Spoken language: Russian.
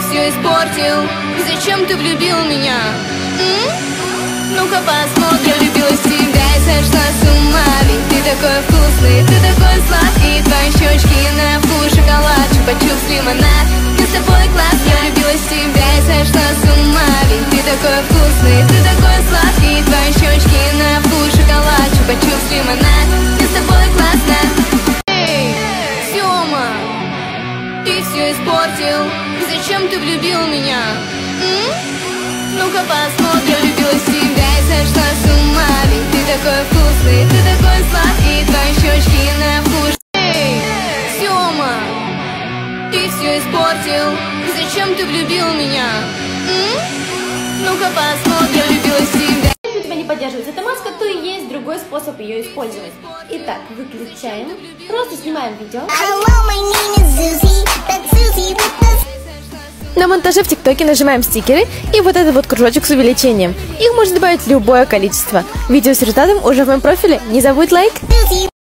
все испортил. Зачем ты влюбил меня? Ну-ка посмотрим. Я влюбилась в тебя и сошла с ума. Ведь ты такой вкусный, ты такой сладкий. Твои щечки на вкус шоколад, чупа-чупс, лимонад. Мы с тобой класс. Я влюбилась в тебя и сошла с ума. Ведь ты такой вкусный, ты такой сладкий. Твои щечки на вкус шоколад, чупа-чупс, лимонад. Мы с тобой классно. Эй, Сёма, ты все испортил. Зачем ты влюбил меня? Ну-ка посмотрим. Я влюбилась в тебя и сошла с ума. Ведь ты такой вкусный, ты такой сладкий. Твои щечки на вкус. Эй, Сёма, ты все испортил. Зачем ты влюбил меня? Ну-ка посмотрим. Я влюбилась в тебя. Если у тебя не поддерживается эта маска, то и есть другой способ ее использовать. Итак, выключаем, просто снимаем видео. На монтаже в ТикТоке нажимаем стикеры и вот этот вот кружочек с увеличением. Их можно добавить любое количество. Видео с результатом уже в моем профиле. Не забудь лайк.